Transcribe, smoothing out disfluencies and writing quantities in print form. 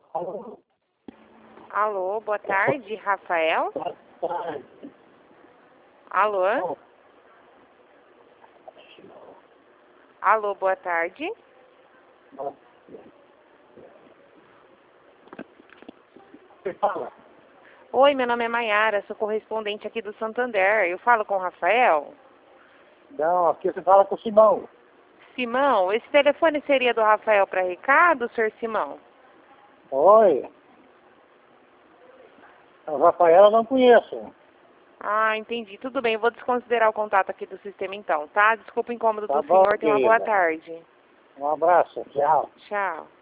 Alô? Alô, boa tarde, Rafael? Boa tarde. Alô? Alô, boa tarde. Você fala? Oi, meu nome é Maiara, sou correspondente aqui do Santander. Eu falo com o Rafael? Não, aqui você fala com o Simão. Simão, esse telefone seria do Rafael para Ricardo, senhor Simão? Oi. A Rafaela eu não conheço. Ah, entendi. Tudo bem, eu vou desconsiderar o contato aqui do sistema então, tá? Desculpa o incômodo Tá do bom, senhor, tenha uma boa querida. tarde. Um abraço. Tchau. Tchau.